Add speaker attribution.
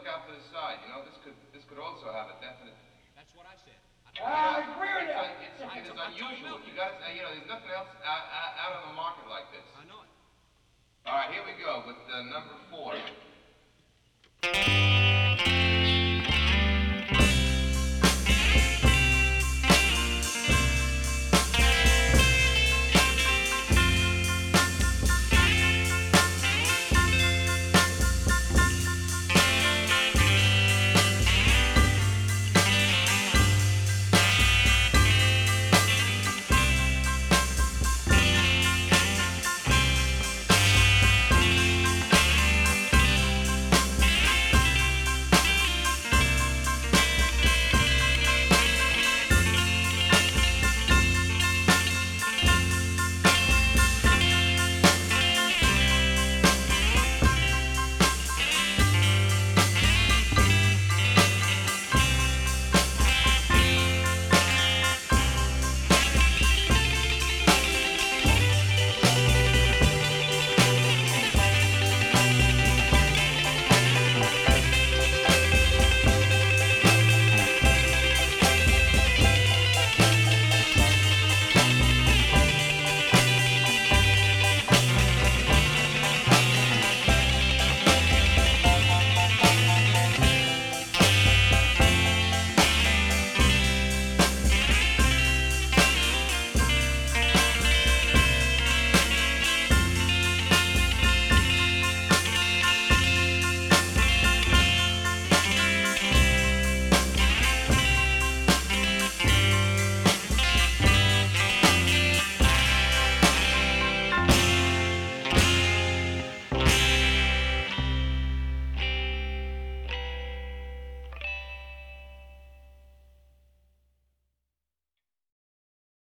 Speaker 1: look out to the side. You know, this could also have a definite.
Speaker 2: That's what I said.
Speaker 3: I agree with that.
Speaker 1: It is unusual. You got to, you know, there's nothing else out on the market like this.
Speaker 2: I know it.
Speaker 1: All right, here we go with number 4.